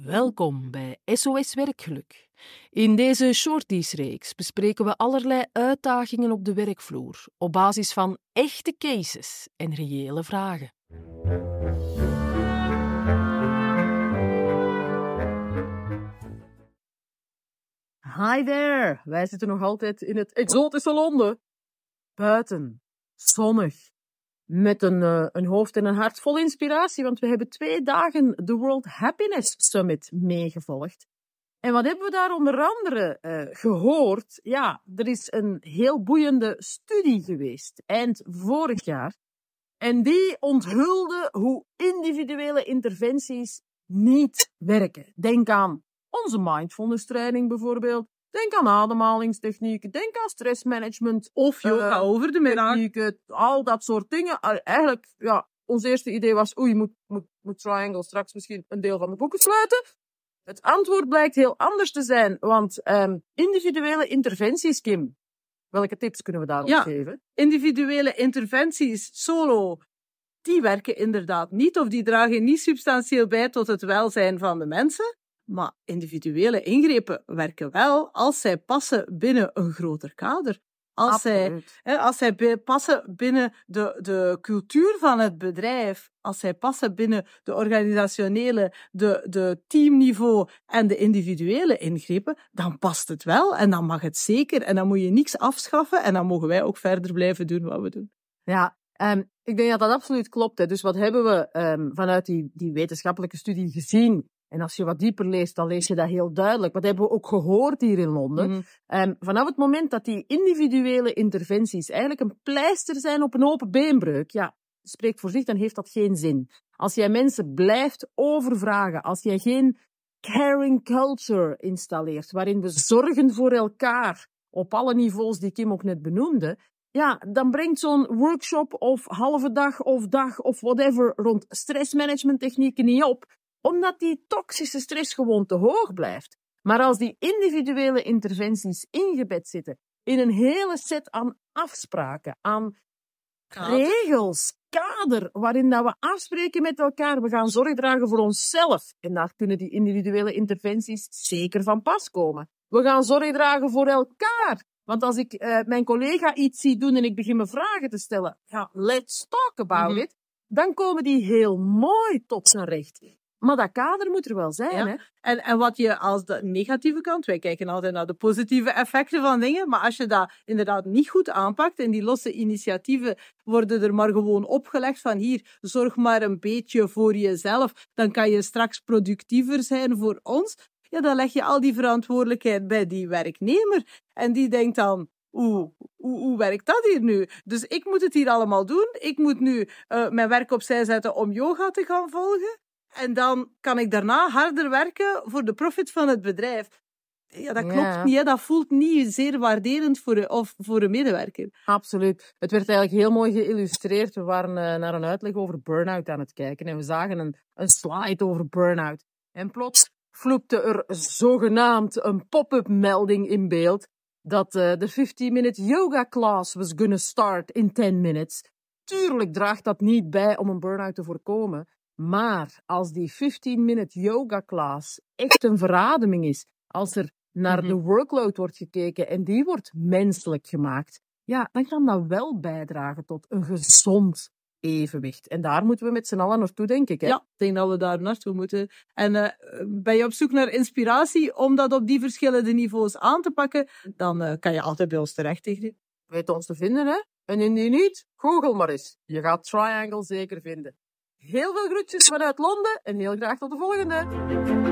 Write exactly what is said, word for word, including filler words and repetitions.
Welkom bij S O S Werkgeluk. In deze Shorties-reeks bespreken we allerlei uitdagingen op de werkvloer op basis van echte cases en reële vragen. Hi there, wij zitten nog altijd in het exotische Londen. Buiten, zonnig, met een, uh, een hoofd en een hart vol inspiratie, want we hebben twee dagen de World Happiness Summit meegevolgd. En wat hebben we daar onder andere uh, gehoord? Ja, er is een heel boeiende studie geweest, eind vorig jaar. En die onthulde hoe individuele interventies niet werken. Denk aan onze mindfulness training bijvoorbeeld. Denk aan ademhalingstechnieken, denk aan stressmanagement. Of yoga uh, over de middag. Technieken, al dat soort dingen. Eigenlijk, ja, ons eerste idee was, oei, moet, moet, moet Triangle straks misschien een deel van de boeken sluiten? Het antwoord blijkt heel anders te zijn, want um, individuele interventies, Kim, welke tips kunnen we daarop ja, geven? Individuele interventies, solo, die werken inderdaad niet of die dragen niet substantieel bij tot het welzijn van de mensen. Maar individuele ingrepen werken wel als zij passen binnen een groter kader. Als zij, hè, als zij passen binnen de, de cultuur van het bedrijf, als zij passen binnen de organisationele, de, de teamniveau en de individuele ingrepen, dan past het wel en dan mag het zeker. En dan moet je niks afschaffen en dan mogen wij ook verder blijven doen wat we doen. Ja, um, ik denk dat dat absoluut klopt. Hè. Dus wat hebben we um, vanuit die, die wetenschappelijke studie gezien? En als je wat dieper leest, dan lees je dat heel duidelijk. Wat hebben we ook gehoord hier in Londen? Mm-hmm. Um, vanaf het moment dat die individuele interventies eigenlijk een pleister zijn op een open beenbreuk, ja, spreekt voor zich, dan heeft dat geen zin. Als jij mensen blijft overvragen, als jij geen caring culture installeert, waarin we zorgen voor elkaar op alle niveaus die Kim ook net benoemde, ja, dan brengt zo'n workshop of halve dag of dag of whatever rond stressmanagement technieken niet op, omdat die toxische stress gewoon te hoog blijft. Maar als die individuele interventies ingebed zitten in een hele set aan afspraken, aan kader. regels, kader, waarin dat we afspreken met elkaar, we gaan zorg dragen voor onszelf. En daar kunnen die individuele interventies zeker van pas komen. We gaan zorg dragen voor elkaar. Want als ik uh, mijn collega iets zie doen en ik begin me vragen te stellen, ja, let's talk about mm-hmm. it, dan komen die heel mooi tot zijn recht. Maar dat kader moet er wel zijn, ja. hè? En, en wat je als de negatieve kant, wij kijken altijd naar de positieve effecten van dingen, maar als je dat inderdaad niet goed aanpakt en die losse initiatieven worden er maar gewoon opgelegd van hier, zorg maar een beetje voor jezelf, dan kan je straks productiever zijn voor ons. Ja, dan leg je al die verantwoordelijkheid bij die werknemer en die denkt dan, Oeh, hoe, hoe werkt dat hier nu? Dus ik moet het hier allemaal doen. Ik moet nu uh, mijn werk opzij zetten om yoga te gaan volgen. En dan kan ik daarna harder werken voor de profit van het bedrijf. Ja, dat klopt ja. niet. Hè? Dat voelt niet zeer waarderend voor een, of voor een medewerker. Absoluut. Het werd eigenlijk heel mooi geïllustreerd. We waren uh, naar een uitleg over burn-out aan het kijken. En we zagen een, een slide over burn-out. En plots vloepte er zogenaamd een pop-up melding in beeld dat uh, de fifteen-minute yoga class was gonna start in ten minutes. Tuurlijk draagt dat niet bij om een burn-out te voorkomen. Maar als die fifteen-minute yoga class echt een verademing is, als er naar mm-hmm. de workload wordt gekeken en die wordt menselijk gemaakt, ja, dan kan dat wel bijdragen tot een gezond evenwicht. En daar moeten we met z'n allen naartoe, denk ik. Hè? Ja, ik denk dat we daar naartoe moeten. En uh, ben je op zoek naar inspiratie om dat op die verschillende niveaus aan te pakken, dan uh, kan je altijd bij ons terecht tegen. Weet ons te vinden, hè? En indien niet, google maar eens. Je gaat Triangle zeker vinden. Heel veel groetjes vanuit Londen en heel graag tot de volgende.